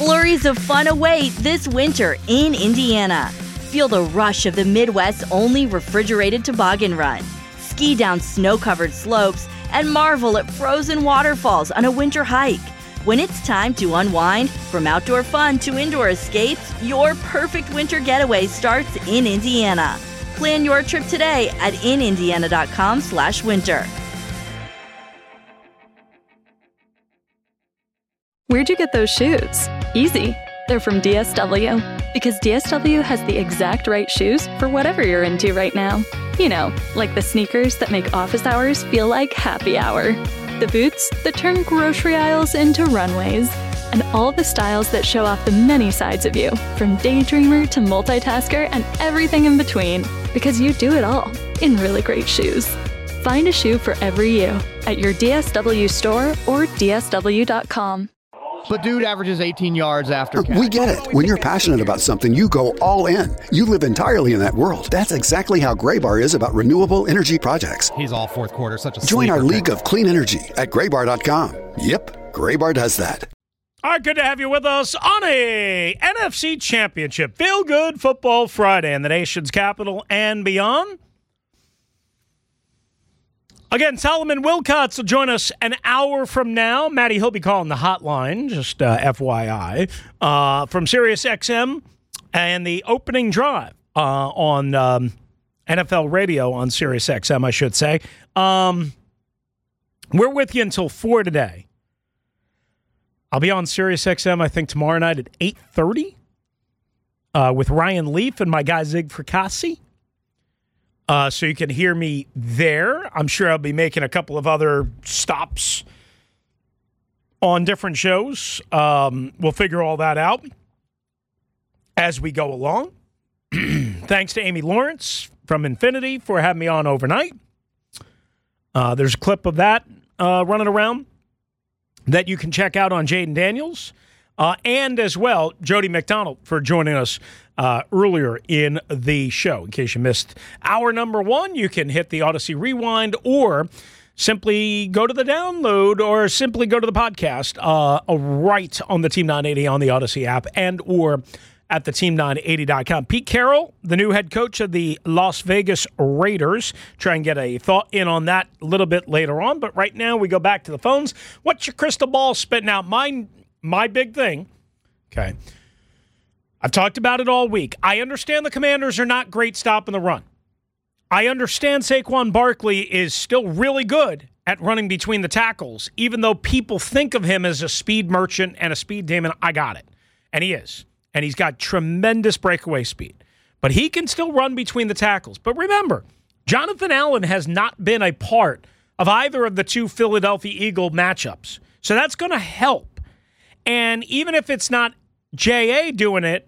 Flurries of fun await this winter in Indiana. Feel the rush of the Midwest's only refrigerated toboggan run. Ski down snow-covered slopes and marvel at frozen waterfalls on a winter hike. When it's time to unwind, from outdoor fun to indoor escapes, your perfect winter getaway starts in Indiana. Plan your trip today at inindiana.com/winter. Where'd you get those shoes? Easy. They're from DSW. Because DSW has the exact right shoes for whatever you're into right now. You know, like the sneakers that make office hours feel like happy hour. The boots that turn grocery aisles into runways. And all the styles that show off the many sides of you, from daydreamer to multitasker and everything in between. Because you do it all in really great shoes. Find a shoe for every you at your DSW store or DSW.com. But dude averages 18 yards after catch. We get it. When you're passionate about something, you go all in. You live entirely in that world. That's exactly how Graybar is about renewable energy projects. He's all fourth quarter, such a Join our sleeper league of clean energy at Graybar.com. Yep, Graybar does that. All right, good to have you with us on a NFC Championship Feel-Good Football Friday in the nation's capital and beyond. Again, Solomon Wilcots will join us an hour from now. Matty, he'll be calling the hotline, just FYI, from SiriusXM and the opening drive on NFL radio on SiriusXM, I should say. We're with you until 4 today. I'll be on SiriusXM, I think, tomorrow night at 8:30 with Ryan Leaf and my guy Zig Fracassi. So you can hear me there. I'm sure I'll be making a couple of other stops on different shows. We'll figure all that out as we go along. Thanks to Amy Lawrence from Infinity for having me on overnight. There's a clip of that running around that you can check out on Jaden Daniels. And as well, Jody McDonald for joining us earlier in the show. In case you missed hour number 1, you can hit the Odyssey Rewind or simply go to the download or simply go to the podcast right on the Team 980 on the Odyssey app and or at the team980.com. Pete Carroll, the new head coach of the Las Vegas Raiders. Try and get a thought in on that a little bit later on. But right now we go back to the phones. What's your crystal ball spitting out? My big thing, okay, I've talked about it all week. I understand the Commanders are not great stopping the run. I understand Saquon Barkley is still really good at running between the tackles, even though people think of him as a speed merchant and a speed demon. I got it. And he is. And he's got tremendous breakaway speed. But he can still run between the tackles. But remember, Jonathan Allen has not been a part of either of the two Philadelphia Eagle matchups. So that's going to help. And even if it's not J.A. doing it,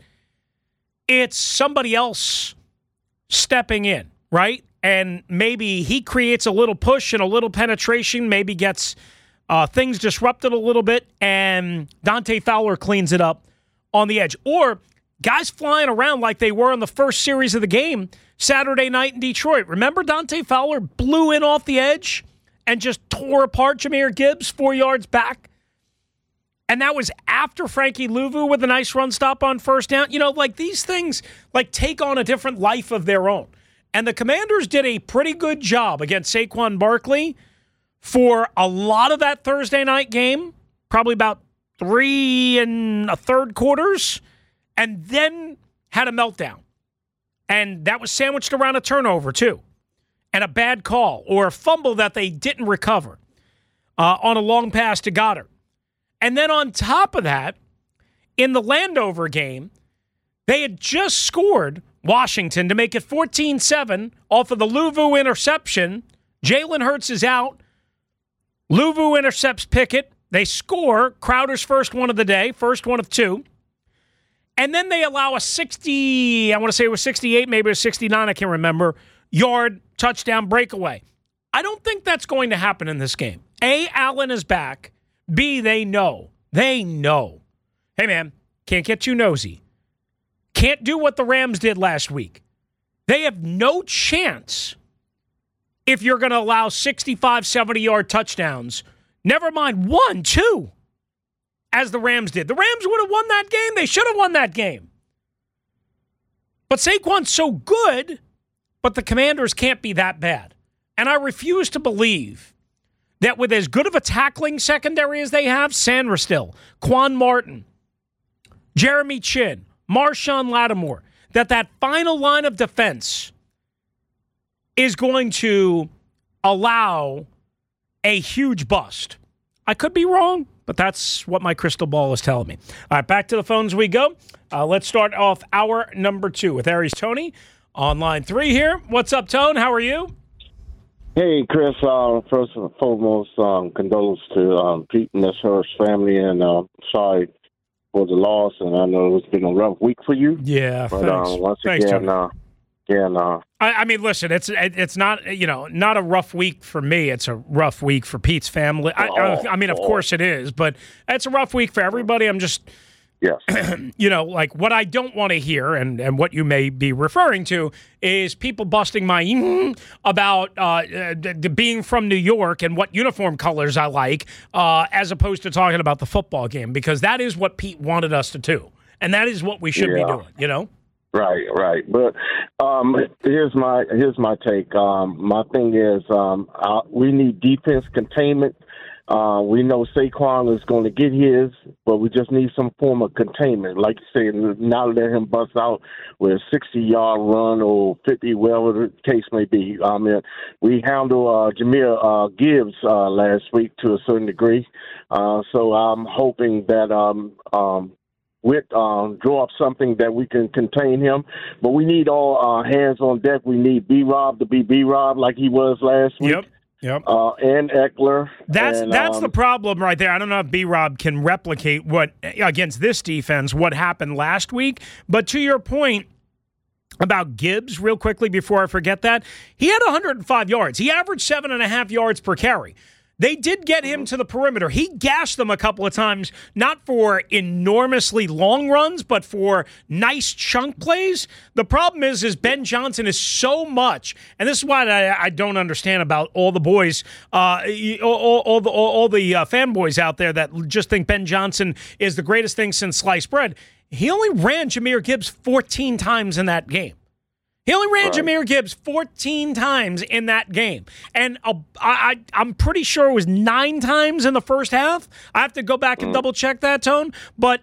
it's somebody else stepping in, right? And maybe he creates a little push and a little penetration, maybe gets things disrupted a little bit, and Dante Fowler cleans it up on the edge. Or guys flying around like they were in the first series of the game Saturday night in Detroit. Remember Dante Fowler blew in off the edge and just tore apart Jahmyr Gibbs 4 yards back? And that was after Frankie Louvu with a nice run stop on first down. You know, like these things like take on a different life of their own. And the Commanders did a pretty good job against Saquon Barkley for a lot of that Thursday night game, probably about 3 1/3 quarters, and then had a meltdown. And that was sandwiched around a turnover, too, and a bad call or a fumble that they didn't recover on a long pass to Goddard. And then on top of that, in the Landover game, they had just scored Washington to make it 14-7 off of the Louvu interception. Jalen Hurts is out. Louvu intercepts Pickett. They score Crowder's first one of the day, first one of 2. And then they allow a 60, I want to say it was 68, maybe it was 69, I can't remember, yard touchdown breakaway. I don't think that's going to happen in this game. A, Allen is back. B, they know. They know. Hey, man, can't get too nosy. Can't do what the Rams did last week. They have no chance if you're going to allow 65, 70-yard touchdowns. Never mind 1, 2. as the Rams did. The Rams would have won that game. They should have won that game. But Saquon's so good, but the Commanders can't be that bad. And I refuse to believe that with as good of a tackling secondary as they have, Sandra Still, Quan Martin, Jeremy Chin, Marshawn Lattimore, that final line of defense is going to allow a huge bust. I could be wrong, but that's what my crystal ball is telling me. All right, back to the phones we go. Let's start off hour number 2 with Aries Tony on line 3 here. What's up, Tone? How are you? Hey, Chris. First and foremost, condolences to Pete and Hurst family, and sorry for the loss. And I know it's been a rough week for you. Yeah, but thanks. Once Thanks, again, Tony. I mean, listen, it's not not a rough week for me. It's a rough week for Pete's family. I mean, of course it is, but it's a rough week for everybody. I'm just. Yes. Like what I don't want to hear, and what you may be referring to, is people busting my about being from New York and what uniform colors I like, as opposed to talking about the football game, because that is what Pete wanted us to do, and that is what we should be doing. Right. But here's my take. My thing is we need defense containment. We know Saquon is going to get his, but we just need some form of containment. Like you say, not let him bust out with a 60-yard run or 50, whatever the case may be. We handled Jahmyr Gibbs last week to a certain degree. So I'm hoping that Witt draw up something that we can contain him. But we need all hands on deck. We need B-Rob to be B-Rob like he was last week. Yep. And Eckler. That's the problem right there. I don't know if B-Rob can replicate what against this defense what happened last week. But to your point about Gibbs, real quickly before I forget that, he had 105 yards. He averaged 7.5 yards per carry. They did get him to the perimeter. He gashed them a couple of times, not for enormously long runs, but for nice chunk plays. The problem is Ben Johnson is so much, and this is what I don't understand about all the boys, all the fanboys out there that just think Ben Johnson is the greatest thing since sliced bread. He only ran Jahmyr Gibbs 14 times in that game. He only ran Jahmyr Gibbs 14 times in that game. And I'm pretty sure it was 9 times in the first half. I have to go back and double-check that, Tone. But,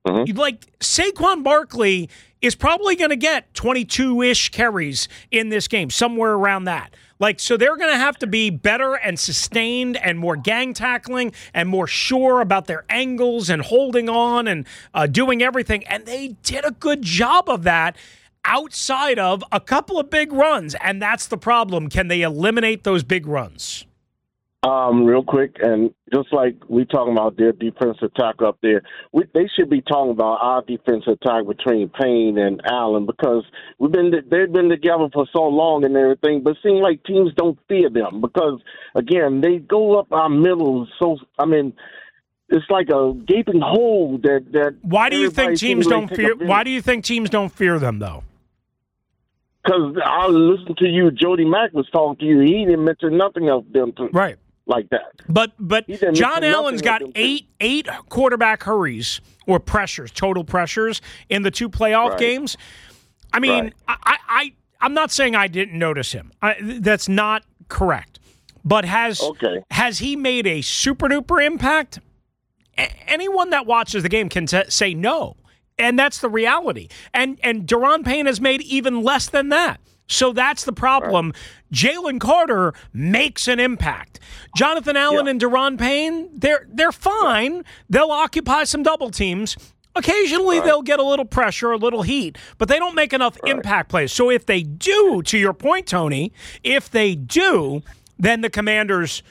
Saquon Barkley is probably going to get 22-ish carries in this game, somewhere around that. So they're going to have to be better and sustained and more gang tackling and more sure about their angles and holding on and doing everything. And they did a good job of that outside of a couple of big runs, and that's the problem. Can they eliminate those big runs? Real quick, and just like we talking about their defensive attack up there, they should be talking about our defensive attack between Payne and Allen, because they've been together for so long and everything, but it seems like teams don't fear them because, again, they go up our middle. So, it's like a gaping hole that. Why do you think teams don't fear? Why do you think teams don't fear them, though? Because I listened to you, Jody Mack was talking to you. He didn't mention nothing of them like that. But John Allen's got eight quarterback hurries or pressures, total pressures in the 2 playoff games. I mean, I'm not saying I didn't notice him. That's not correct. But has he made a super duper impact? Anyone that watches the game can say no. And that's the reality. And Daron Payne has made even less than that. So that's the problem. Jalen Carter makes an impact. Jonathan Allen and Daron Payne, they're fine. They'll occupy some double teams. Occasionally they'll get a little pressure, a little heat, but they don't make enough impact plays. So if they do, to your point, Tony, if they do, then the Commanders,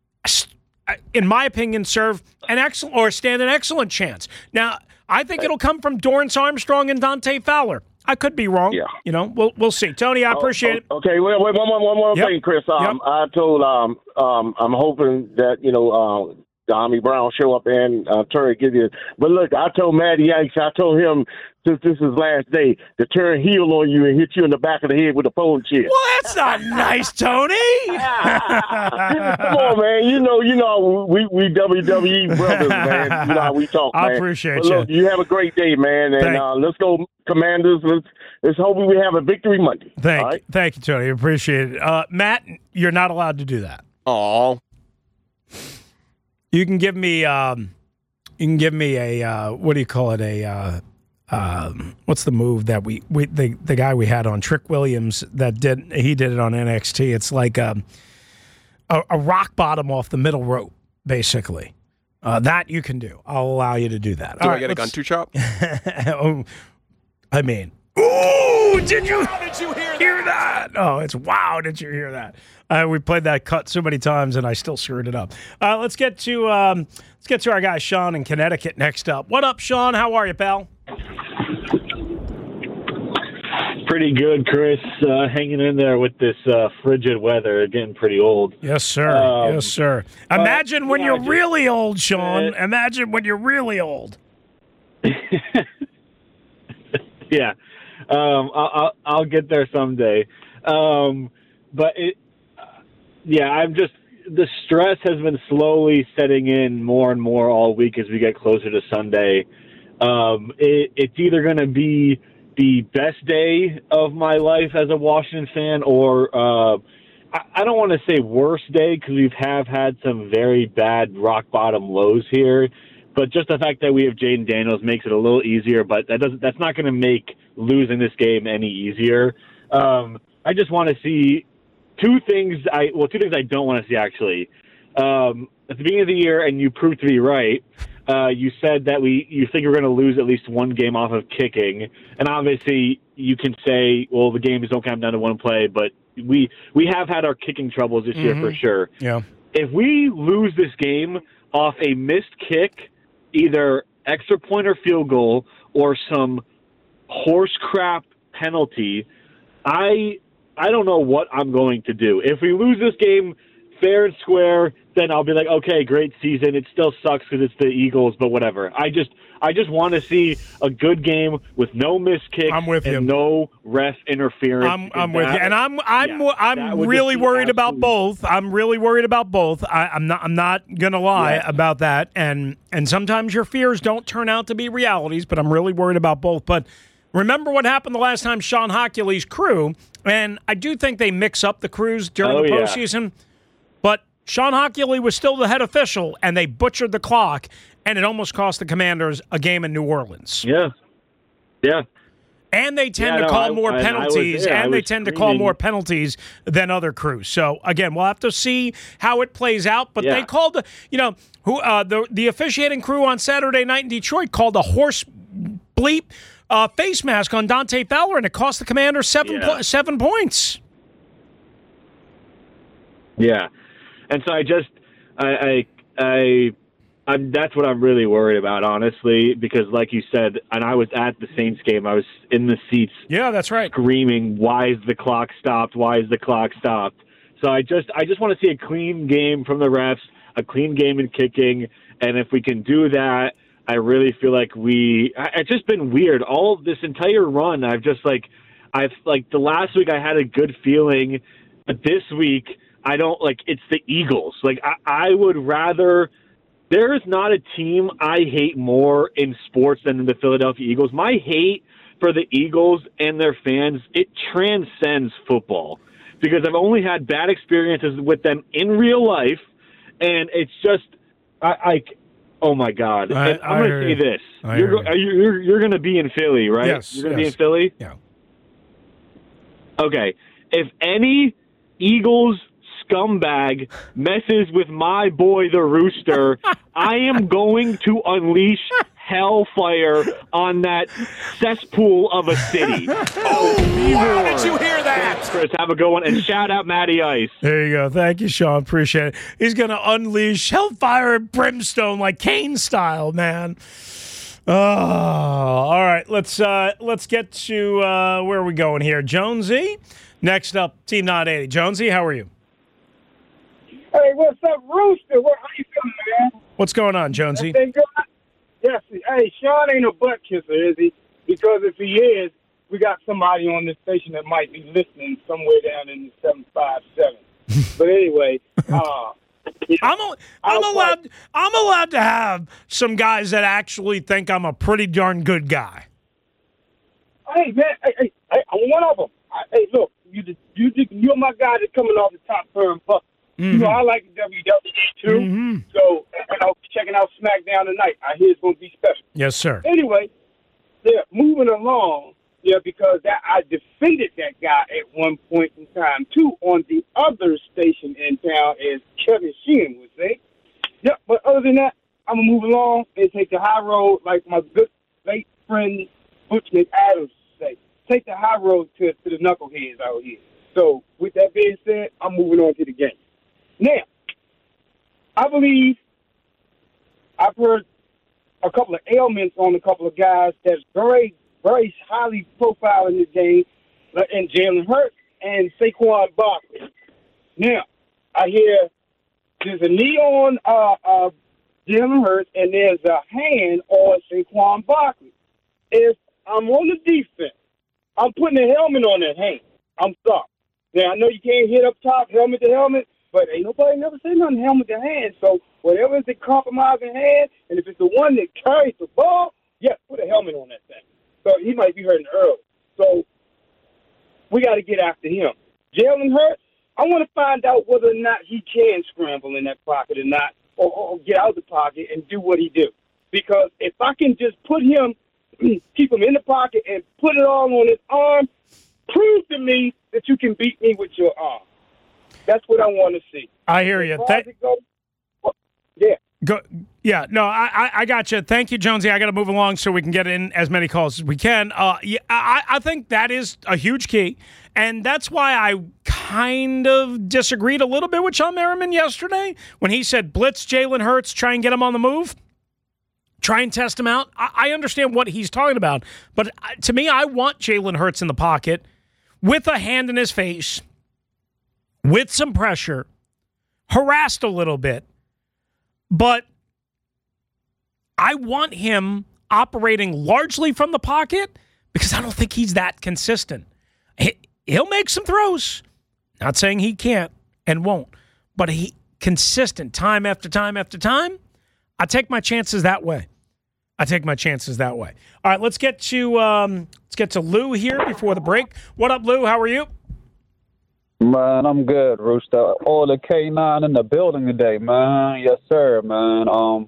in my opinion, stand an excellent chance. Now, I think it'll come from Dorrance Armstrong and Dante Fowler. I could be wrong. Yeah. We'll see. Tony, I appreciate it. Okay, wait, one more thing, Chris. I told I'm hoping that Tommy Brown show up and turn give you. But look, I told Matty Ice, I told him since this is last day to turn heel on you and hit you in the back of the head with a phone chair. Well, that's not nice, Tony. Come on, man. You know, we WWE brothers, man. You know how we talk, man. I appreciate but look, you have a great day, man, and let's go, Commanders. Let's hope we have a victory Monday. Thank you, Tony. Appreciate it. Matt, you're not allowed to do that. Oh. You can give me a what do you call it, what's the move that the guy we had on, Trick Williams, he did it on NXT. It's like a rock bottom off the middle rope, basically. That you can do. I'll allow you to do that. Do I get a gun to chop? I mean, ooh, did you hear that? Oh, it's wow, did you hear that? We played that cut so many times, and I still screwed it up. Let's get to our guy Sean in Connecticut next up. What up, Sean? How are you, pal? Pretty good, Chris. Hanging in there with this frigid weather, getting pretty old. Yes, sir. Yes, sir. Imagine when you're really old, Sean. Imagine when you're really old. Yeah, I'll get there someday. But the stress has been slowly setting in more and more all week as we get closer to Sunday. It's either going to be the best day of my life as a Washington fan, or I don't want to say worst day, because we have had some very bad rock bottom lows here. But just the fact that we have Jaden Daniels makes it a little easier, but that's not going to make losing this game any easier. I just want to see two things I don't want to see, actually. At the beginning of the year, and you proved to be right, you said that you think we're going to lose at least one game off of kicking. And obviously you can say, well, the games don't come down to one play, but we have had our kicking troubles this year for sure. Yeah. If we lose this game off a missed kick, either extra point or field goal, or some horse crap penalty, I don't know what I'm going to do. If we lose this game fair and square, then I'll be like, okay, great season. It still sucks because it's the Eagles, but whatever. I just want to see a good game with no missed kicks and no ref interference. I'm with you, and I'm really worried about both. I'm really worried about both. I'm not gonna lie about that. And sometimes your fears don't turn out to be realities, but I'm really worried about both. But remember what happened the last time Sean Hochuley's crew, and I do think they mix up the crews during the postseason. But Sean Hochuley was still the head official, and they butchered the clock, and it almost cost the Commanders a game in New Orleans. Yeah. And they tend to call more penalties, to call more penalties than other crews. So, again, we'll have to see how it plays out. But they called, the officiating crew on Saturday night in Detroit called a horse bleep face mask on Dante Fowler, and it cost the Commanders 7 points. Yeah. And so that's what I'm really worried about, honestly, because like you said, and I was at the Saints game, I was in the seats. Yeah, that's right. Screaming, why is the clock stopped? Why is the clock stopped? So I just want to see a clean game from the refs, a clean game in kicking. And if we can do that, I really feel like it's just been weird. All this entire run, the last week I had a good feeling, but this week, I don't it's the Eagles. I would rather, there is not a team I hate more in sports than the Philadelphia Eagles. My hate for the Eagles and their fans, it transcends football, because I've only had bad experiences with them in real life. And it's just, oh my God. I'm going to say this. You're going to be in Philly, right? Yes. You're going to be in Philly? Yeah. Okay. If any Eagles scumbag messes with my boy the Rooster, I am going to unleash hellfire on that cesspool of a city. Wow, did you hear that? Thanks, Chris. Have a good one, and shout out Matty Ice. There you go. Thank you, Sean. Appreciate it. He's going to unleash hellfire and brimstone like Kane style, man. Oh, all right. Let's get to where are we going here? Jonesy. Next up, Team 980. Jonesy, how are you? Hey, what's up, Rooster? How you feeling, man? What's going on, Jonesy? Everything good? Yes. Hey, Sean ain't a butt kisser, is he? Because if he is, we got somebody on this station that might be listening somewhere down in the 757. But anyway, I'm allowed to have some guys that actually think I'm a pretty darn good guy. Hey, man, hey, I'm one of them. Hey, look, you're my guy that's coming off the top firm. You know, I like the WWE too. Mm-hmm. So, and I was checking out SmackDown tonight. I hear it's going to be special. Yes, sir. Anyway, yeah, moving along. Yeah, because I defended that guy at one point in time too on the other station in town, as Kevin Sheehan would say. Yeah, but other than that, I'm gonna move along and take the high road, like my good late friend Butch McAdams say. Take the high road to the knuckleheads out here. So, with that being said, I'm moving on to the game. Now, I believe I've heard a couple of ailments on a couple of guys that's very, very highly profiled in this game, and Jalen Hurts and Saquon Barkley. Now, I hear there's a knee on Jalen Hurts and there's a hand on Saquon Barkley. If I'm on the defense, I'm putting a helmet on that hand. I'm sorry. Now, I know you can't hit up top, helmet to helmet, but ain't nobody never said nothing helmet to hand. So whatever is the compromising hand, and if it's the one that carries the ball, yeah, put a helmet on that thing. So he might be hurting early. So we got to get after him. Jalen Hurts, I want to find out whether or not he can scramble in that pocket or not, or get out of the pocket and do what he do. Because if I can just put him, keep him in the pocket and put it all on his arm, prove to me that you can beat me with your arm. That's what I want to see. I hear you. Yeah. Yeah, no, I got you. Thank you, Jonesy. I got to move along so we can get in as many calls as we can. I think that is a huge key, and that's why I kind of disagreed a little bit with Sean Merriman yesterday when he said blitz Jalen Hurts, try and get him on the move, try and test him out. I understand what he's talking about, but to me, I want Jalen Hurts in the pocket with a hand in his face, with some pressure, harassed a little bit. But I want him operating largely from the pocket because I don't think he's that consistent. He'll make some throws. Not saying he can't and won't, but he consistent time after time after time. I take my chances that way. All right, let's get to Lou here before the break. What up, Lou? How are you? Man, I'm good, Rooster. All the K9 in the building today, man. Yes, sir, man.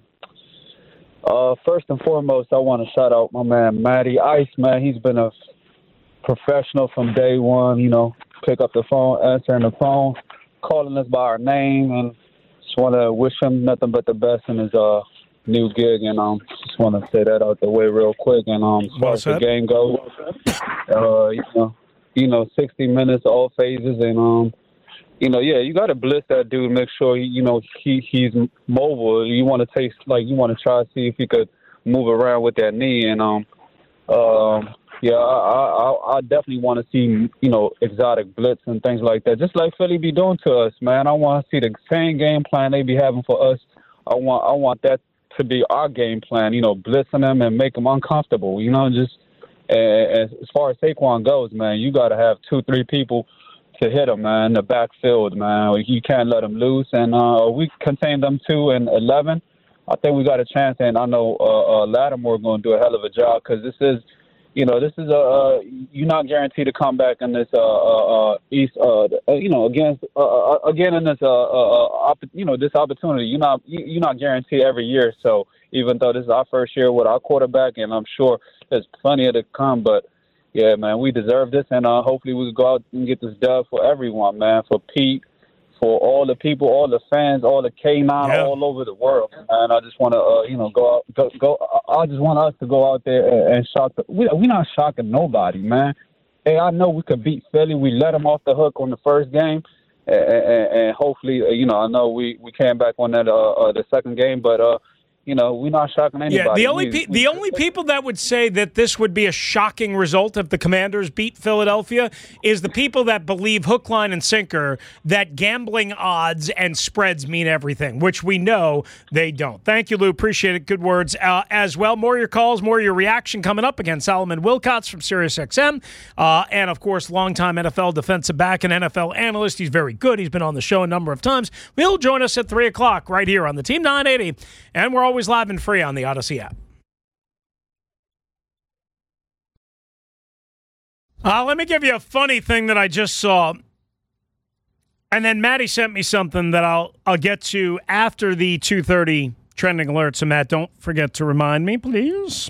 First and foremost, I want to shout out my man, Matty Ice, man. He's been a professional from day one, you know, pick up the phone, answering the phone, calling us by our name, and just want to wish him nothing but the best in his new gig, and just want to say that out the way real quick. And as far as the game goes, you know, 60 minutes, all phases, and you got to blitz that dude, make sure he's mobile. You want to try to see if he could move around with that knee, and I definitely want to see exotic blitz and things like that, just like Philly be doing to us, man. I want to see the same game plan they be having for us. I want that to be our game plan, blitzing them and make them uncomfortable, just. As far as Saquon goes, man, you got to have 2-3 people to hit him, man, in the backfield, man. You can't let him loose. And we contain them 2 and 11. I think we got a chance, and I know Lattimore going to do a hell of a job because this is you're not guaranteed to come back in this East, again in this this opportunity. You're not guaranteed every year. So even though this is our first year with our quarterback, and I'm sure there's plenty of to come, but yeah, man, we deserve this, and hopefully we can go out and get this dub for everyone, man, for Pete, for all the people, all the fans, all the K9 all over the world. And I just want to, go out. I just want us to go out there and shock. We're not shocking nobody, man. Hey, I know we could beat Philly. We let them off the hook on the first game, and hopefully, I know we came back on that the second game, but we're not shocking anybody. Yeah, the only people that would say that this would be a shocking result if the Commanders beat Philadelphia is the people that believe hook, line, and sinker that gambling odds and spreads mean everything, which we know they don't. Thank you, Lou. Appreciate it. Good words as well. More of your calls, more of your reaction coming up. Again, Solomon Wilcots from SiriusXM, and, of course, longtime NFL defensive back and NFL analyst. He's very good. He's been on the show a number of times. He'll join us at 3 o'clock right here on the Team 980, and we're always live and free on the Odyssey app. Let me give you a funny thing that I just saw. And then Maddie sent me something that I'll get to after the 2:30 trending alerts. So, Matt, don't forget to remind me, please.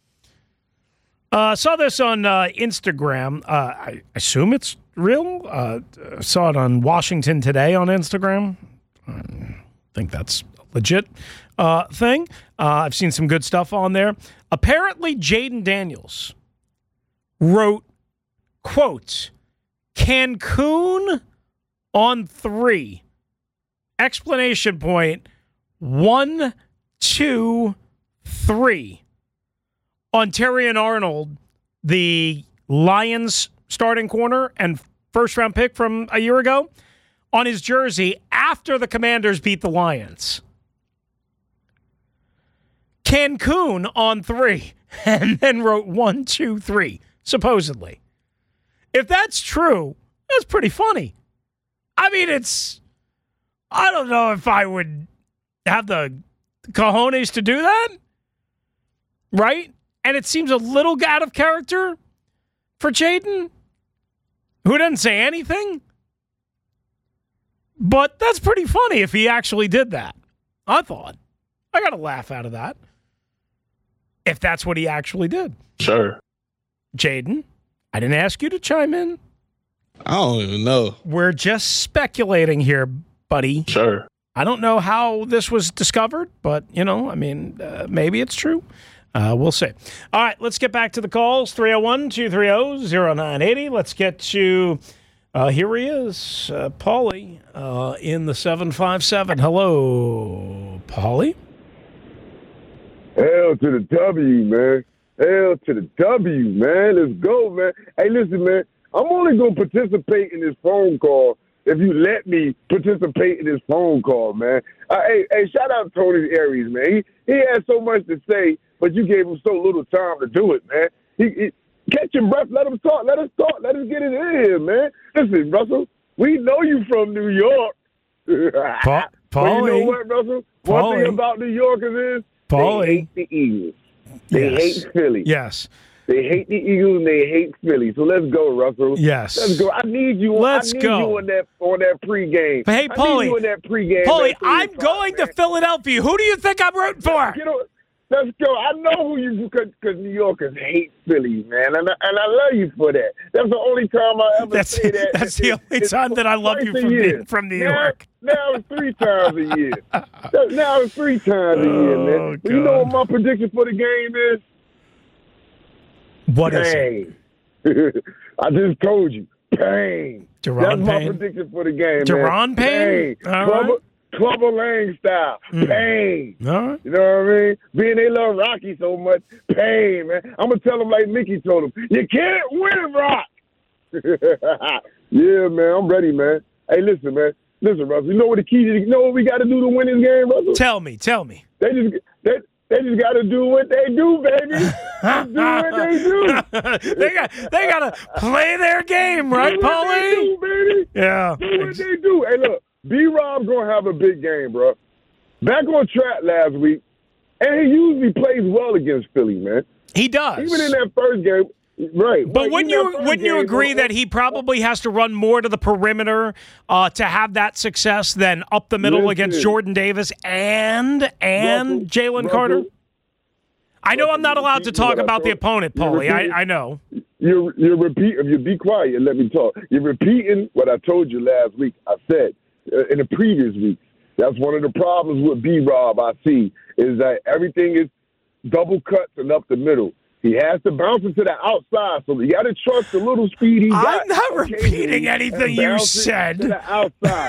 Saw this on Instagram. I assume it's real. Saw it on Washington Today on Instagram. I think that's a legit thing. I've seen some good stuff on there. Apparently, Jaden Daniels wrote, quote, Cancun on 3. Explanation point, 1, 2, 3. On Terrion Arnold, the Lions starting corner and first-round pick from a year ago, on his jersey after the Commanders beat the Lions. Cancun on 3, and then wrote 1, 2, 3, supposedly. If that's true, that's pretty funny. I mean, I don't know if I would have the cojones to do that, right? And it seems a little out of character for Jaden, who doesn't say anything. But that's pretty funny if he actually did that. I thought. I got a laugh out of that. If that's what he actually did. Sure. Jaden, I didn't ask you to chime in. I don't even know. We're just speculating here, buddy. Sure. I don't know how this was discovered, but, maybe it's true. We'll see. All right, let's get back to the calls. 301-230-0980. Let's get to, here he is, Paulie in the 757. Hello, Paulie. Hell to the W, man. Hell to the W, man. Let's go, man. Hey, listen, man. I'm only going to participate in this phone call if you let me participate in this phone call, man. Hey, shout out to Tony Aries, man. He had so much to say, but you gave him so little time to do it, man. He catch your breath. Let him talk. Let us talk. Let us get it in here, man. Listen, Russell, we know you from New York. Paulie. But you know what, Russell? One thing about New Yorkers is Paulie. They hate the Eagles. They hate Philly. Yes. They hate the Eagles and they hate Philly. So let's go, Russell. Yes. Let's go. I need you. Let's go. You on that pregame. But hey, Paulie. I need you in that pregame. Paulie, I'm going to Philadelphia. Who do you think I'm rooting for? Let's go. I know who you, because New Yorkers hate Philly, man, and I love you for that. That's the only time I ever say that. That's the only time that I love you from New York. Now it's 3 times a year. Now it's 3 times a year, man. But you know what my prediction for the game is? What is it? I just told you. Pain. Deron That's my Payne? prediction for the game, Deron man. Payne? Clubber Lang style. Pain. All right. You know what I mean? Being they love Rocky so much. Pain, man. I'm going to tell them like Mickey told him. You can't win, Rock. Yeah, man. I'm ready, man. Hey, listen, man. Listen, Russell. You know what the key is? You know what we got to do to win this game, Russell? Tell me. They just got to do what they do, baby. Just do what they do. they got to play their game, right, Paulie? Do, baby. Yeah. Do what they do. Hey, look. B-Rob going to have a big game, bro. Back on track last week, and he usually plays well against Philly, man. He does. Even in that first game, right. But wouldn't you agree that he probably has to run more to the perimeter to have that success than up the middle against Jordan Davis and Jalen Carter? I know I'm not allowed to talk about the opponent, Paulie. I know. You're repeating. You be quiet and let me talk. You're repeating what I told you last week. I said in the previous week. That's one of the problems with B-Rob I see is that everything is double cuts and up the middle. He has to bounce it to the outside, so you got to trust the little speed he got. I'm not repeating anything you said. To the outside.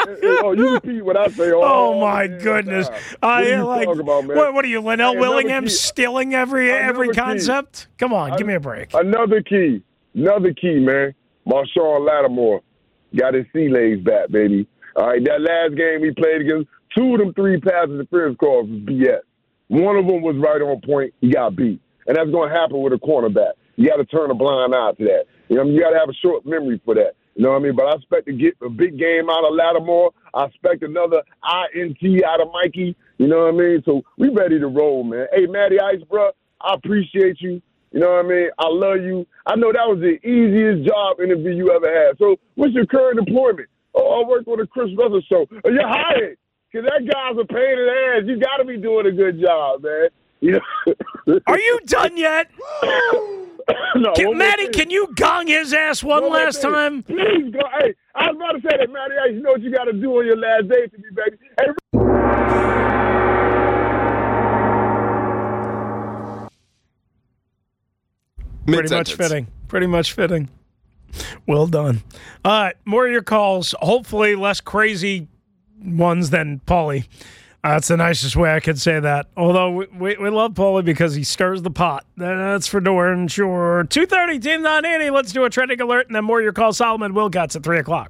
Oh, you repeat what I say. Oh my goodness! What are you, Linnell Willingham, stealing every concept? Come on, give me a break. Another key, man. Marshawn Lattimore got his sea legs back, baby. All right, that last game we played against, 2 of them 3 pass interference calls was BS. One of them was right on point. He got beat, and that's going to happen with a cornerback. You got to turn a blind eye to that. You know, you got to have a short memory for that. You know what I mean? But I expect to get a big game out of Lattimore. I expect another INT out of Mikey. You know what I mean? So we ready to roll, man. Hey, Matty Ice, bro, I appreciate you. You know what I mean? I love you. I know that was the easiest job interview you ever had. So what's your current employment? Oh, I work on the Chris Russell show. Oh, you're hired. Because that guy's a pain in the ass. You got to be doing a good job, man. You know? Are you done yet? No, Matty, can you gong his ass one last time? Please go. Hey, I was about to say that, Matty. Hey, you know what you got to do on your last day to me, baby. Hey, Pretty much fitting. Well done. All right, more of your calls. Hopefully less crazy ones than Paulie. That's the nicest way I could say that. Although we love Paulie because he stirs the pot. That's for darn sure. 2:30, Team 980. Let's do a trending alert, and then more of your calls. Solomon Wilcots at 3 o'clock.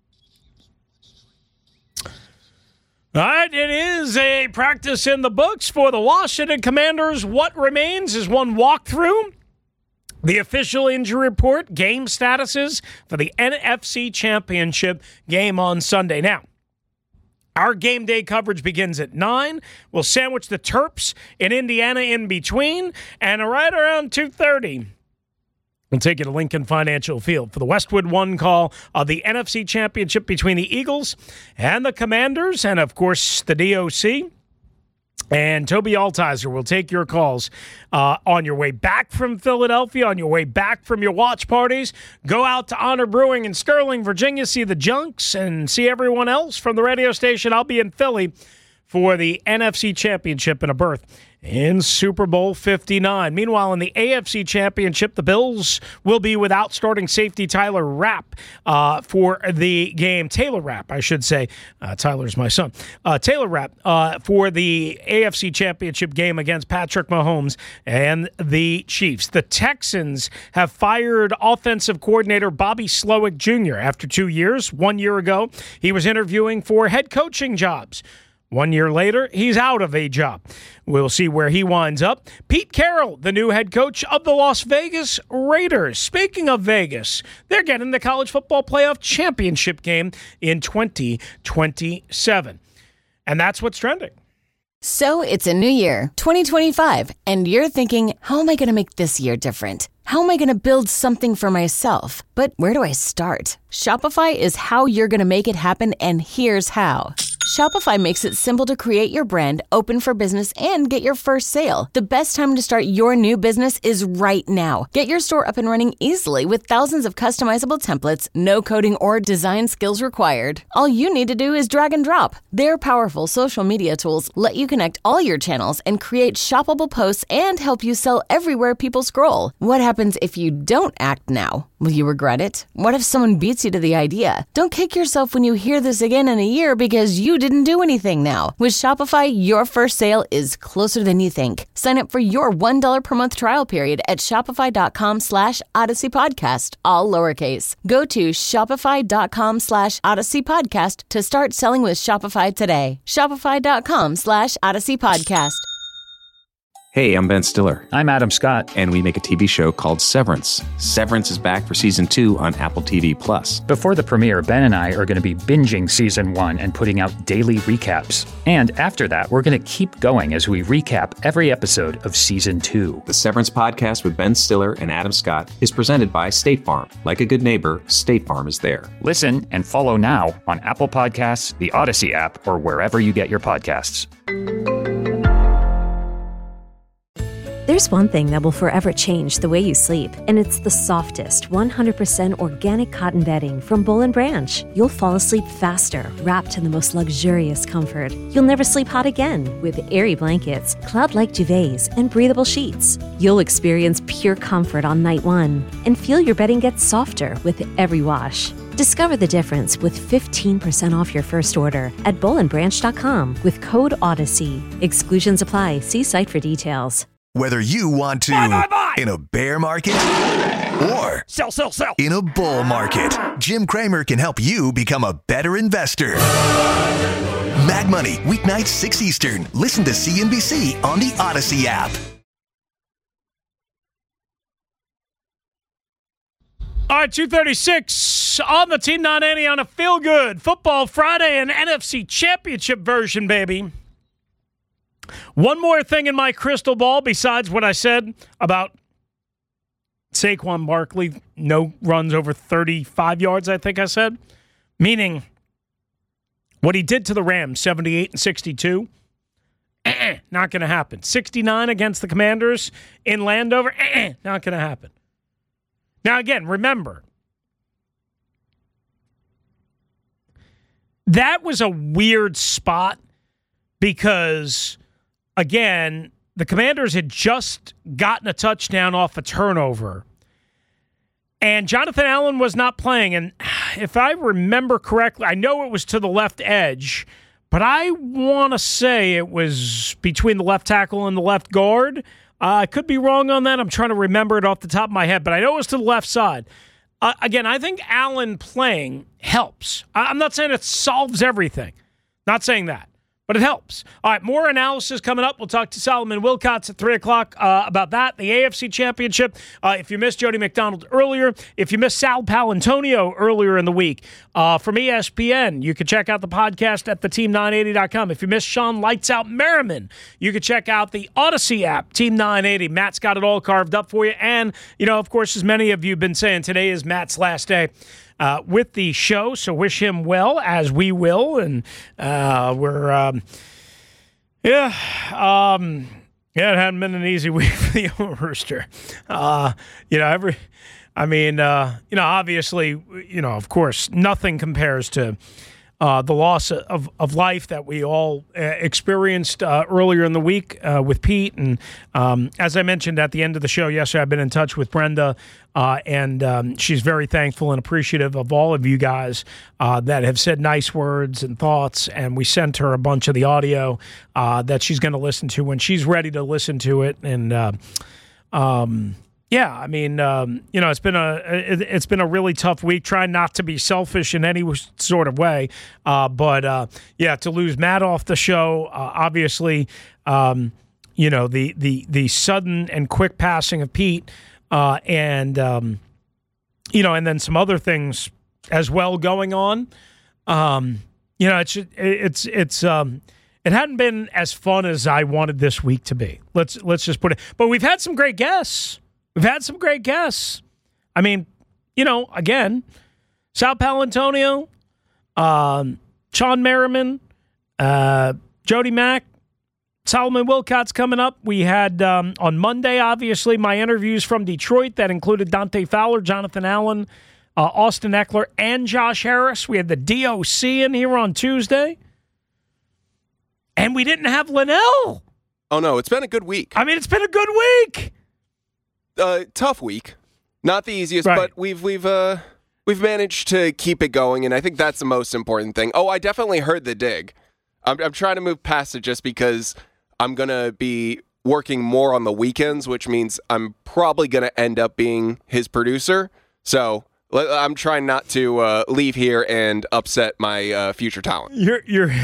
All right, it is a practice in the books for the Washington Commanders. What remains is one walkthrough, the official injury report, game statuses for the NFC Championship game on Sunday. Now, our game day coverage begins at 9. We'll sandwich the Terps in Indiana in between. And right around 2:30, we'll take you to Lincoln Financial Field for the Westwood One call of the NFC Championship between the Eagles and the Commanders. And, of course, the DOC. And Toby Altizer will take your calls on your way back from Philadelphia, on your way back from your watch parties. Go out to Honor Brewing in Sterling, Virginia, see the Junks and see everyone else from the radio station. I'll be in Philly for the NFC Championship and a berth in Super Bowl 59. Meanwhile, in the AFC Championship, the Bills will be without starting safety Tyler Rapp for the game. Taylor Rapp, I should say. Tyler's my son. Taylor Rapp for the AFC Championship game against Patrick Mahomes and the Chiefs. The Texans have fired offensive coordinator Bobby Slowick Jr. after 2 years. 1 year ago, he was interviewing for head coaching jobs. 1 year later, he's out of a job. We'll see where he winds up. Pete Carroll, the new head coach of the Las Vegas Raiders. Speaking of Vegas, they're getting the college football playoff championship game in 2027. And that's what's trending. So it's a new year, 2025, and you're thinking, how am I going to make this year different? How am I going to build something for myself? But where do I start? Shopify is how you're going to make it happen, and here's how. Shopify makes it simple to create your brand, open for business, and get your first sale. The best time to start your new business is right now. Get your store up and running easily with thousands of customizable templates, no coding or design skills required. All you need to do is drag and drop. Their powerful social media tools let you connect all your channels and create shoppable posts and help you sell everywhere people scroll. What happens if you don't act now? Will you regret it? What if someone beats you to the idea? Don't kick yourself when you hear this again in a year because you didn't do anything now. With Shopify, your first sale is closer than you think. Sign up for your $1 per month trial period at shopify.com/Odyssey Podcast, all lowercase. Go to shopify.com/Odyssey Podcast to start selling with Shopify today. Shopify.com/Odyssey Podcast. Hey, I'm Ben Stiller. I'm Adam Scott. And we make a TV show called Severance. Severance is back for Season 2 on Apple TV+. Before the premiere, Ben and I are going to be binging Season 1 and putting out daily recaps. And after that, we're going to keep going as we recap every episode of Season 2. The Severance podcast with Ben Stiller and Adam Scott is presented by State Farm. Like a good neighbor, State Farm is there. Listen and follow now on Apple Podcasts, the Odyssey app, or wherever you get your podcasts. There's one thing that will forever change the way you sleep, and it's the softest, 100% organic cotton bedding from Boll & Branch. You'll fall asleep faster, wrapped in the most luxurious comfort. You'll never sleep hot again with airy blankets, cloud-like duvets, and breathable sheets. You'll experience pure comfort on night one and feel your bedding get softer with every wash. Discover the difference with 15% off your first order at bowlandbranch.com with code Odyssey. Exclusions apply. See site for details. Whether you want to in a bear market or sell in a bull market, Jim Cramer can help you become a better investor. Mad Money, weeknights 6 Eastern. Listen to CNBC on the Odyssey app. All right, 2:36 on the Team 980 on a feel-good Football Friday and NFC Championship version, baby. One more thing in my crystal ball besides what I said about Saquon Barkley, no runs over 35 yards, I think I said. Meaning what he did to the Rams, 78 and 62, not going to happen. 69 against the Commanders in Landover, not going to happen. Now, again, remember, that was a weird spot because, again, the Commanders had just gotten a touchdown off a turnover, and Jonathan Allen was not playing. And if I remember correctly, I know it was to the left edge, but I want to say it was between the left tackle and the left guard. I could be wrong on that. I'm trying to remember it off the top of my head, but I know it was to the left side. Again, I think Allen playing helps. I'm not saying it solves everything. Not saying that, but it helps. All right, more analysis coming up. We'll talk to Solomon Wilcots at 3 o'clock about that, the AFC Championship. If you missed Jody McDonald earlier, if you missed Sal Palantonio earlier in the week from ESPN, you can check out the podcast at theteam980.com. If you missed Sean Lights Out Merriman, you can check out the Odyssey app, Team 980. Matt's got it all carved up for you. And, of course, as many of you have been saying, today is Matt's last day with the show, so wish him well, as we will, and it hadn't been an easy week for the old Rooster. Obviously, of course, nothing compares to the loss of life that we all experienced earlier in the week with Pete. And as I mentioned at the end of the show yesterday, I've been in touch with Brenda, and she's very thankful and appreciative of all of you guys that have said nice words and thoughts. And we sent her a bunch of the audio that she's going to listen to when she's ready to listen to it. And it's been a really tough week. Trying not to be selfish in any sort of way, but to lose Matt off the show, obviously, the sudden and quick passing of Pete, and then some other things as well going on. It hadn't been as fun as I wanted this week to be. Let's just put it. But we've had some great guests. I mean, again, Sal Palantonio, Sean Merriman, Jody Mack, Solomon Wilcots coming up. We had on Monday, obviously, my interviews from Detroit that included Dante Fowler, Jonathan Allen, Austin Eckler, and Josh Harris. We had the DOC in here on Tuesday. And we didn't have Linnell. Oh, no, it's been a good week. I mean, it's been a good week. Tough week. Not the easiest, right. But we've managed to keep it going, and I think that's the most important thing. Oh, I definitely heard the dig. I'm trying to move past it just because I'm going to be working more on the weekends, which means I'm probably going to end up being his producer. So I'm trying not to leave here and upset my future talent. You're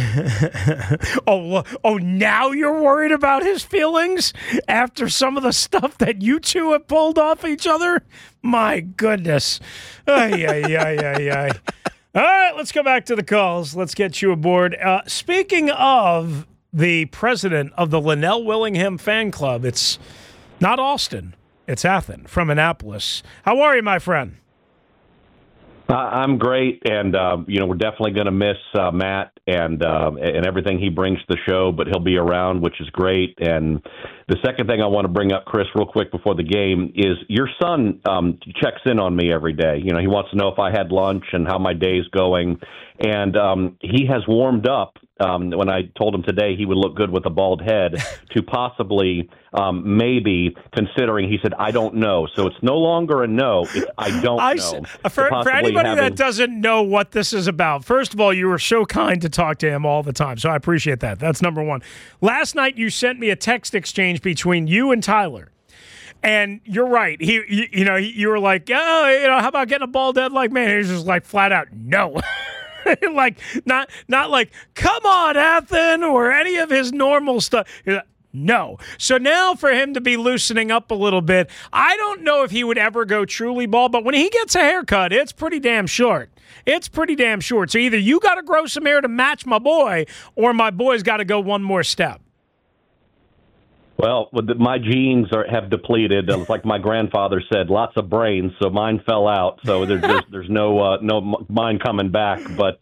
now you're worried about his feelings after some of the stuff that you two have pulled off each other? My goodness. Ay. All right, let's go back to the calls. Let's get you aboard. Speaking of the president of the Linnell Willingham fan club, it's not Austin, it's Athen from Annapolis. How are you, my friend? I'm great, and we're definitely going to miss Matt and everything he brings to the show, but he'll be around, which is great. And the second thing I want to bring up, Chris, real quick before the game, is your son checks in on me every day. He wants to know if I had lunch and how my day's going, and he has warmed up when I told him today he would look good with a bald head, to possibly maybe considering, he said, I don't know. So it's no longer a no, it's I don't know. For anybody that doesn't know what this is about, first of all, you were so kind to talk to him all the time, so I appreciate that. That's number one. Last night you sent me a text exchange between you and Tyler. And you're right. You were like, how about getting a bald head like me? And he was just like flat out, no. Like not like, come on, Ethan, or any of his normal stuff. No. So now for him to be loosening up a little bit, I don't know if he would ever go truly bald, but when he gets a haircut, it's pretty damn short. It's pretty damn short. So either you got to grow some hair to match my boy, or my boy's got to go one more step. Well, my genes have depleted. Like my grandfather said, lots of brains, so mine fell out. So there's no mine coming back. But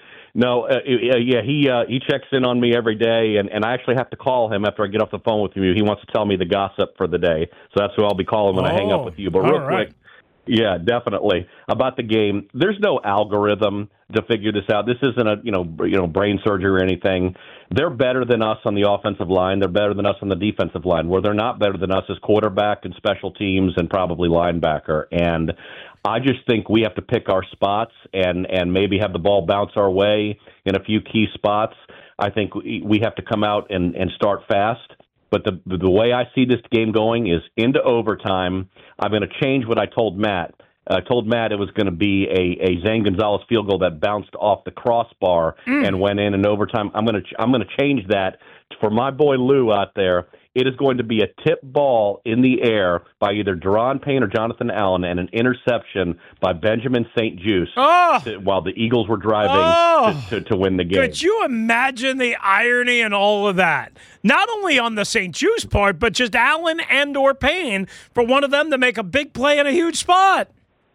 he checks in on me every day, and I actually have to call him after I get off the phone with you. He wants to tell me the gossip for the day, so that's who I'll be calling when I hang up with you. But real quick. Yeah, definitely. About the game, there's no algorithm to figure this out. This isn't a brain surgery or anything. They're better than us on the offensive line. They're better than us on the defensive line. Where they're not better than us is quarterback and special teams and probably linebacker. And I just think we have to pick our spots and maybe have the ball bounce our way in a few key spots. I think we have to come out and start fast. But the way I see this game going is into overtime. I'm going to change what I told Matt. I told Matt it was going to be a Zane Gonzalez field goal that bounced off the crossbar and went in overtime. I'm going to change that for my boy Lou out there. It is going to be a tip ball in the air by either Deron Payne or Jonathan Allen, and an interception by Benjamin St-Juste while the Eagles were driving to win the game. Could you imagine the irony in all of that? Not only on the St-Juste part, but just Allen and or Payne for one of them to make a big play in a huge spot.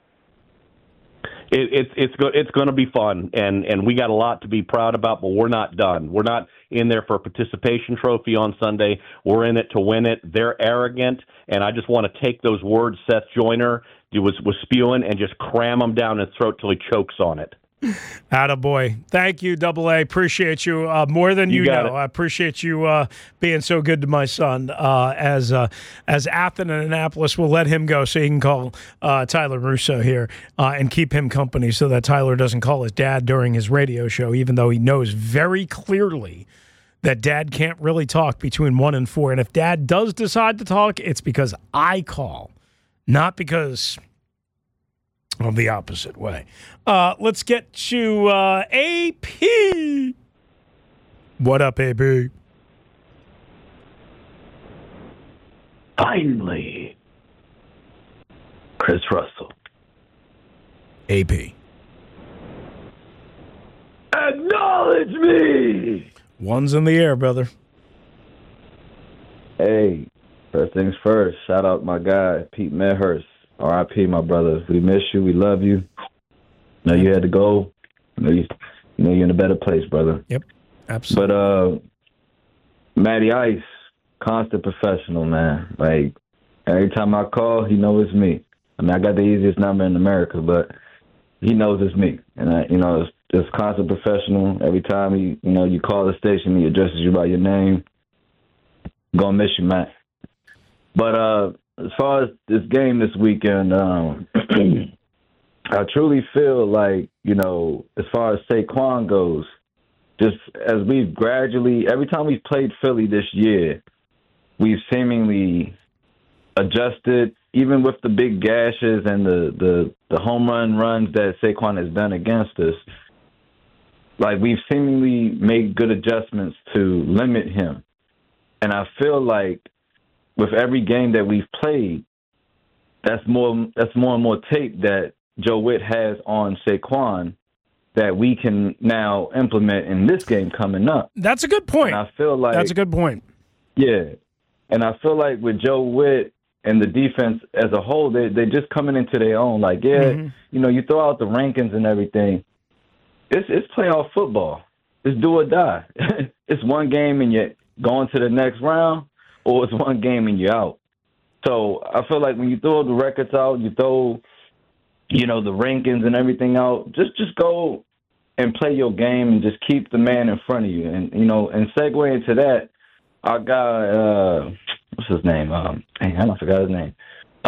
It's going to be fun, and we got a lot to be proud about, but we're not done. We're not in there for a participation trophy on Sunday. We're in it to win it. They're arrogant, and I just want to take those words Seth Joyner was spewing and just cram them down his throat till he chokes on it. Attaboy. Thank you, AA. Appreciate you more than you know. I appreciate you being so good to my son. As Athen and Annapolis will let him go so he can call Tyler Russo here and keep him company so that Tyler doesn't call his dad during his radio show, even though he knows very clearly that Dad can't really talk between 1 and 4. And if Dad does decide to talk, it's because I call, not because of the opposite way. Let's get to AP. What up, AP? Finally, Chris Russell. AP. Acknowledge me! One's in the air, brother. Hey, first things first, shout out my guy, Pete Medhurst. R.I.P., my brother. We miss you. We love you. Know you had to go. Know you're in a better place, brother. Yep, absolutely. But Matty Ice, constant professional, man. Like, every time I call, he knows it's me. I mean, I got the easiest number in America, but he knows it's me. And, it's just constant professional. Every time you call the station, he addresses you by your name. Gonna miss you, Matt. But as far as this game this weekend, I truly feel like, as far as Saquon goes, just as we've gradually, every time we've played Philly this year, we've seemingly adjusted, even with the big gashes and the home runs that Saquon has done against us. Like, we've seemingly made good adjustments to limit him. And I feel like with every game that we've played, that's more and more tape that Joe Witt has on Saquon that we can now implement in this game coming up. That's a good point. And I feel like that's a good point. Yeah. And I feel like with Joe Witt and the defense as a whole, they're just coming into their own. Like, you throw out the rankings and everything. It's playoff football. It's do or die. It's one game and you're going to the next round, or it's one game and you're out. So I feel like when you throw the records out, you throw, the rankings and everything out, just go and play your game and just keep the man in front of you. And, and segue into that, our guy, what's his name? I forgot his name.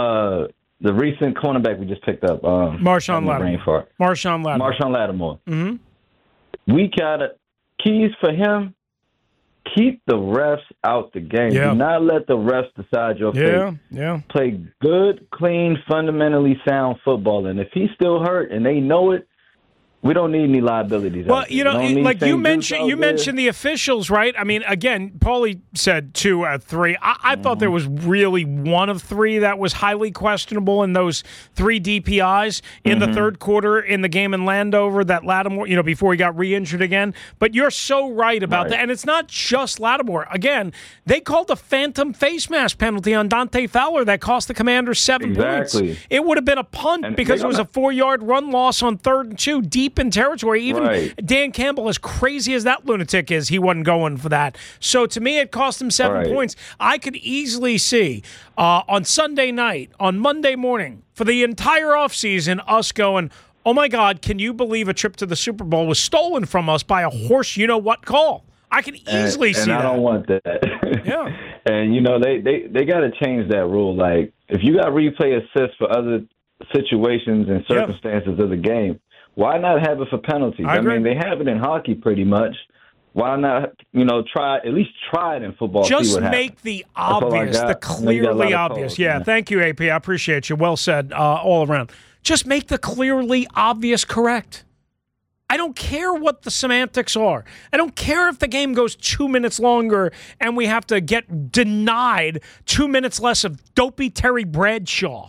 The recent cornerback we just picked up. Marshawn Lattimore. Marshawn Lattimore. Mm-hmm. We got keys for him. Keep the refs out the game. Yeah. Do not let the refs decide your fate. Yeah. Play good, clean, fundamentally sound football. And if he's still hurt and they know it, we don't need any liabilities. Well, like you mentioned the officials, right? I mean, again, Paulie said 2 out of 3. I thought there was really 1 of 3 that was highly questionable in those 3 DPIs in the third quarter in the game in Landover that Lattimore, before he got re-injured again. But you're so right about that. And it's not just Lattimore. Again, they called the phantom face mask penalty on Dante Fowler that cost the Commanders 7 points. It would have been a punt because it was a 4-yard run loss on 3rd and 2, deep in territory. Even Dan Campbell, as crazy as that lunatic is, he wasn't going for that. So to me, it cost him 7 points. I could easily see on Sunday night, on Monday morning, for the entire offseason, us going, oh my God, can you believe a trip to the Super Bowl was stolen from us by a horse you-know-what call? I can easily see that. And I don't want that. Yeah. And, they got to change that rule. Like, if you got replay assists for other situations and circumstances of the game, why not have it for penalties? I mean, they have it in hockey pretty much. Why not, try it in football? Just make the obvious, the clearly obvious. Yeah, thank you, AP. I appreciate you. Well said all around. Just make the clearly obvious correct. I don't care what the semantics are. I don't care if the game goes 2 minutes longer and we have to get denied 2 minutes less of dopey Terry Bradshaw.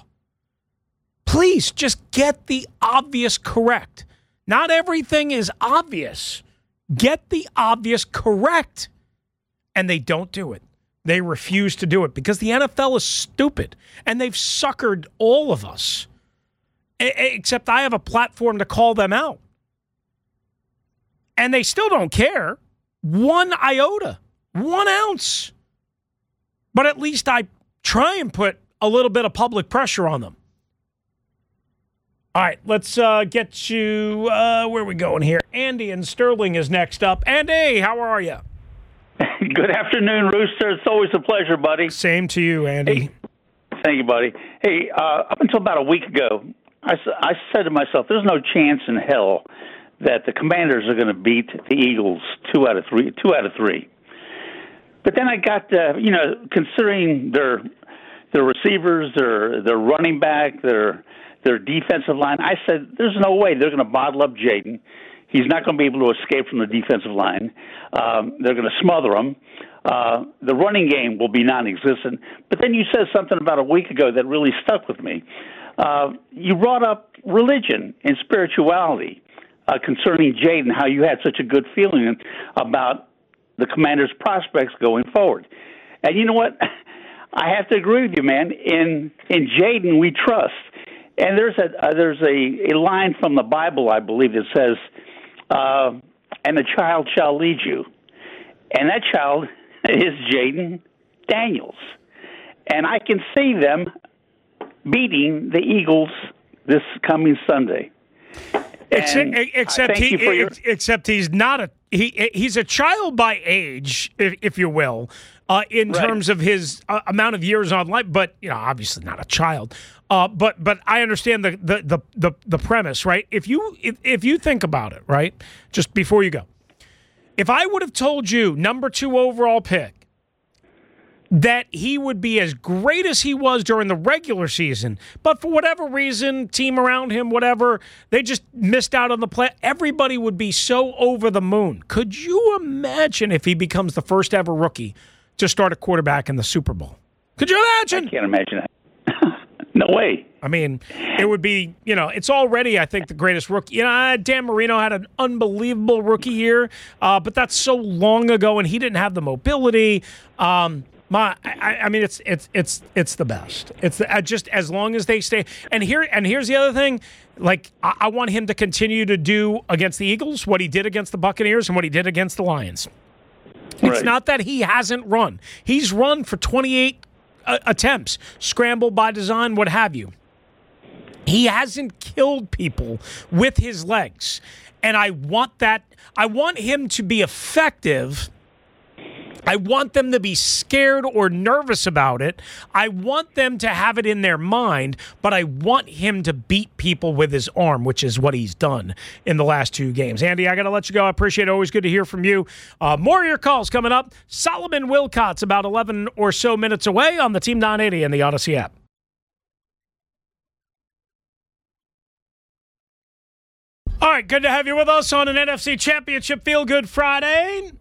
Please just get the obvious correct. Not everything is obvious. Get the obvious correct. And they don't do it. They refuse to do it because the NFL is stupid and they've suckered all of us. Except I have a platform to call them out. And they still don't care. 1 iota, 1 ounce. But at least I try and put a little bit of public pressure on them. All right, let's get you, where are we going here? Andy in Sterling is next up. Andy, how are you? Good afternoon, Rooster. It's always a pleasure, buddy. Same to you, Andy. Hey, thank you, buddy. Hey, up until about a week ago, I said to myself, there's no chance in hell that the Commanders are going to beat the Eagles 2 out of 3. But then I got, considering their receivers, their running back, their defensive line, I said, there's no way they're going to bottle up Jaden. He's not going to be able to escape from the defensive line. They're going to smother him. The running game will be non-existent. But then you said something about a week ago that really stuck with me. You brought up religion and spirituality concerning Jaden, how you had such a good feeling about the Commanders' prospects going forward. And you know what? I have to agree with you, man. In Jaden, we trust. And there's a line from the Bible, I believe, that says, and the child shall lead you. And that child is Jaden Daniels. And I can see them beating the Eagles this coming Sunday. Except he's not he's a child by age, if you will, in terms of his amount of years on life. But obviously not a child. But I understand the premise, right? If you think about it, right, just before you go, if I would have told you number 2 overall pick that he would be as great as he was during the regular season, but for whatever reason, team around him, whatever, they just missed out on the play, everybody would be so over the moon. Could you imagine if he becomes the first ever rookie to start a quarterback in the Super Bowl? Could you imagine? I can't imagine that. No way. I mean, it would be, it's already, I think, the greatest rookie. Dan Marino had an unbelievable rookie year, but that's so long ago, and he didn't have the mobility. I mean, it's the best. It's just as long as they stay. And here's the other thing. Like, I want him to continue to do against the Eagles what he did against the Buccaneers and what he did against the Lions. Right. It's not that he hasn't run. He's run for 28 attempts, scramble by design, what have you. He hasn't killed people with his legs. And I want that. I want him to be effective. I want them to be scared or nervous about it. I want them to have it in their mind, but I want him to beat people with his arm, which is what he's done in the last 2 games. Andy, I got to let you go. I appreciate it. Always good to hear from you. More of your calls coming up. Solomon Wilcott's about 11 or so minutes away on the Team 980 and the Odyssey app. All right, good to have you with us on an NFC Championship Feel Good Friday.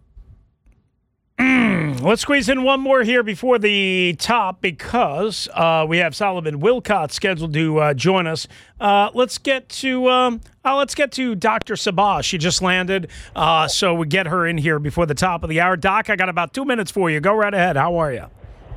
Let's squeeze in one more here before the top because we have Solomon Wilcott scheduled to join us. Let's get to Dr. Sabah. She just landed, so we get her in here before the top of the hour. Doc, I got about 2 minutes for you. Go right ahead. How are you?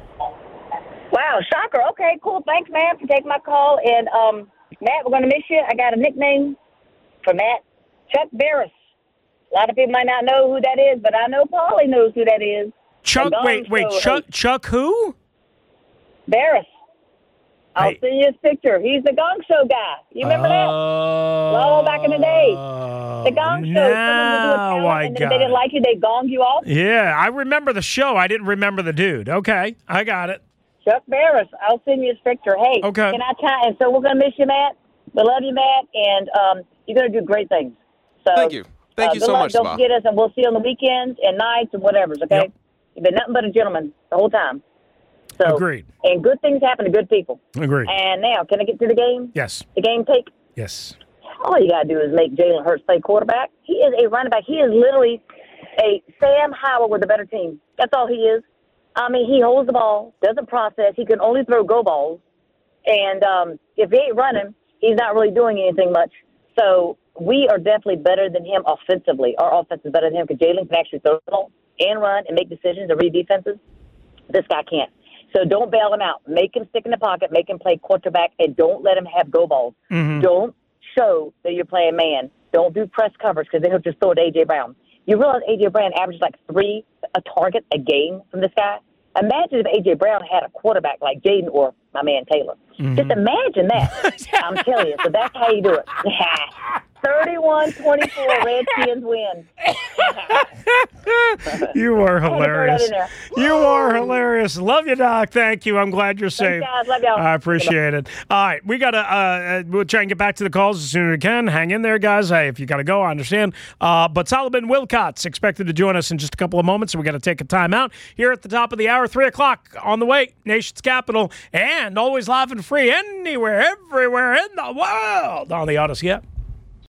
Wow, shocker. Okay, cool. Thanks, man, for taking my call. And Matt, we're going to miss you. I got a nickname for Matt, Chuck Barris. A lot of people might not know who that is, but I know Paulie knows who that is. Chuck, Chuck who? Barris. I'll send you his picture. He's the Gong Show guy. You remember that? Long back in the day. The Gong Show. Now I got it. They didn't like you, they gonged you off. Yeah, I remember the show. I didn't remember the dude. Okay, I got it. Chuck Barris. I'll send you his picture. Hey, okay. Can I try? And so we're going to miss you, Matt. We love you, Matt, and you're going to do great things. So thank you. Thank you so much, Don't forget us, and we'll see you on the weekends and nights and whatever's, okay? Yep. You've been nothing but a gentleman the whole time. So, agreed. And good things happen to good people. Agreed. And now, can I get to the game? Yes. The game take? Yes. All you got to do is make Jalen Hurts play quarterback. He is a running back. He is literally a Sam Howell with a better team. That's all he is. I mean, he holds the ball, doesn't process. He can only throw go balls. And if he ain't running, he's not really doing anything much. So we are definitely better than him offensively. Our offense is better than him because Jalen can actually throw the ball and run and make decisions and read defenses. This guy can't. So don't bail him out. Make him stick in the pocket, make him play quarterback, and don't let him have go balls. Mm-hmm. Don't show that you're playing man. Don't do press coverage because then he'll just throw it to A.J. Brown. You realize A.J. Brown averages like 3 targets a game from this guy? Imagine if A.J. Brown had a quarterback like Jaden or my man Taylor. Mm-hmm. Just imagine that. I'm telling you. So that's how you do it. 31-24, Redskins win. You are hilarious. You are hilarious. Love you, Doc. Thank you. I'm glad you're safe. Thanks, guys. Love y'all. I appreciate it. All right. We got to we'll try and get back to the calls as soon as we can. Hang in there, guys. Hey, if you got to go, I understand. But Solomon Wilcott's expected to join us in just a couple of moments, so we got to take a timeout here at the top of the hour. 3 o'clock on the way, Nation's Capital, and always live and free anywhere, everywhere in the world on the Odyssey app.